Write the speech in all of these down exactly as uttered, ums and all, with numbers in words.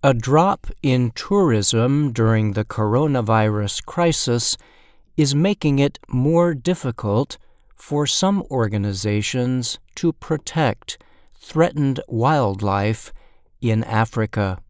A drop in tourism during the coronavirus crisis is making it more difficult for some organizations to protect threatened wildlife in Africa.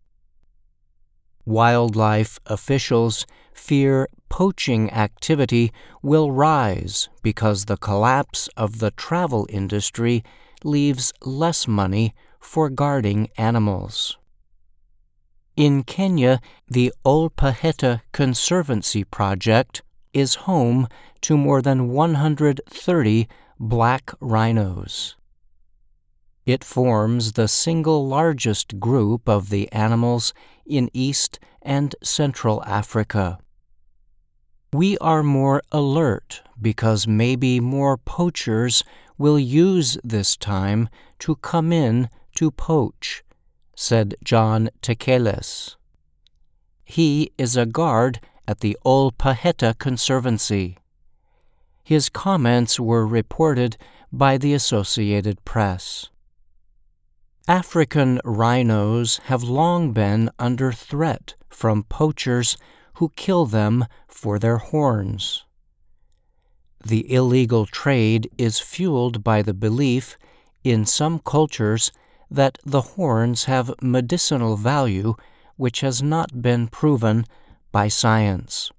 Wildlife officials fear poaching activity will rise because the collapse of the travel industry leaves less money for guarding animals. In Kenya, the Olpaheta Conservancy Project is home to more than one hundred thirty black rhinos. It forms the single largest group of the animals in East and Central Africa. We are more alert because maybe more poachers will use this time to come in to poach, said John Tekeles. He is a guard at the Olpaheta Conservancy. His comments were reported by the Associated Press. African rhinos have long been under threat from poachers who kill them for their horns. The illegal trade is fueled by the belief in some cultures that the horns have medicinal value which has not been proven by science.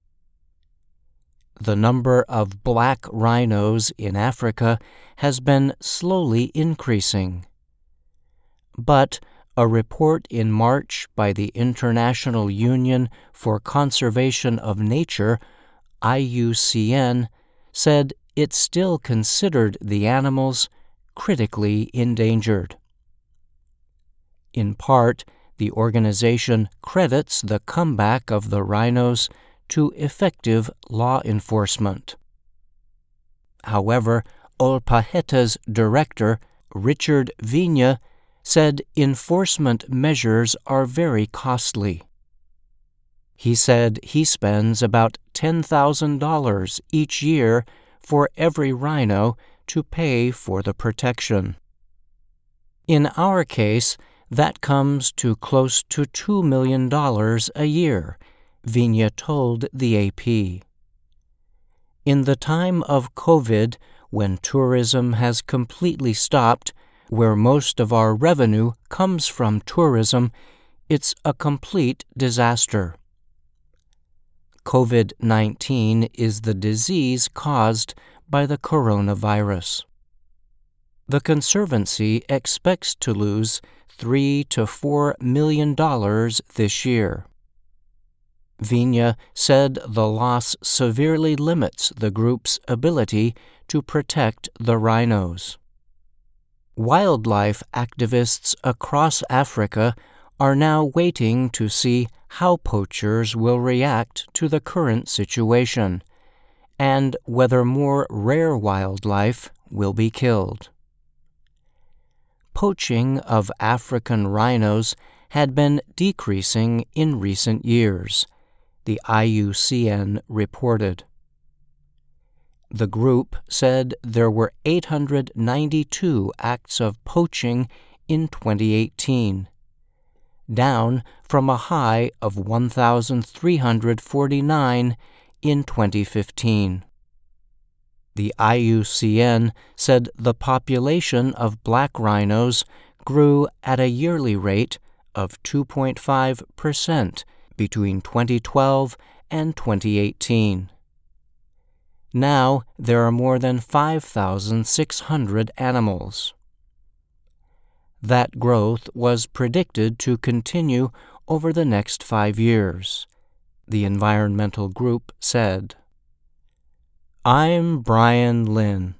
The number of black rhinos in Africa has been slowly increasing. But a report in March by the International Union for Conservation of Nature, I U C N, said it still considered the animals critically endangered. In part, the organization credits the comeback of the rhinos to effective law enforcement. However, Olpaheta's director, Richard Vinya, said enforcement measures are very costly. He said he spends about ten thousand dollars each year for every rhino to pay for the protection. In our case, that comes to close to two million dollars a year, Vinya told the A P. In the time of COVID, when tourism has completely stopped, where most of our revenue comes from tourism, it's a complete disaster. COVID nineteen is the disease caused by the coronavirus. The Conservancy expects to lose three to four million dollars this year. Vinya said the loss severely limits the group's ability to protect the rhinos. Wildlife activists across Africa are now waiting to see how poachers will react to the current situation and whether more rare wildlife will be killed. Poaching of African rhinos had been decreasing in recent years, the I U C N reported. The group said there were eight hundred ninety-two acts of poaching in twenty eighteen, down from a high of one thousand three hundred forty-nine in twenty fifteen. The I U C N said the population of black rhinos grew at a yearly rate of two point five percent between twenty twelve and twenty eighteen. Now there are more than five thousand six hundred animals. That growth was predicted to continue over the next five years, the environmental group said. I'm Brian Lynn.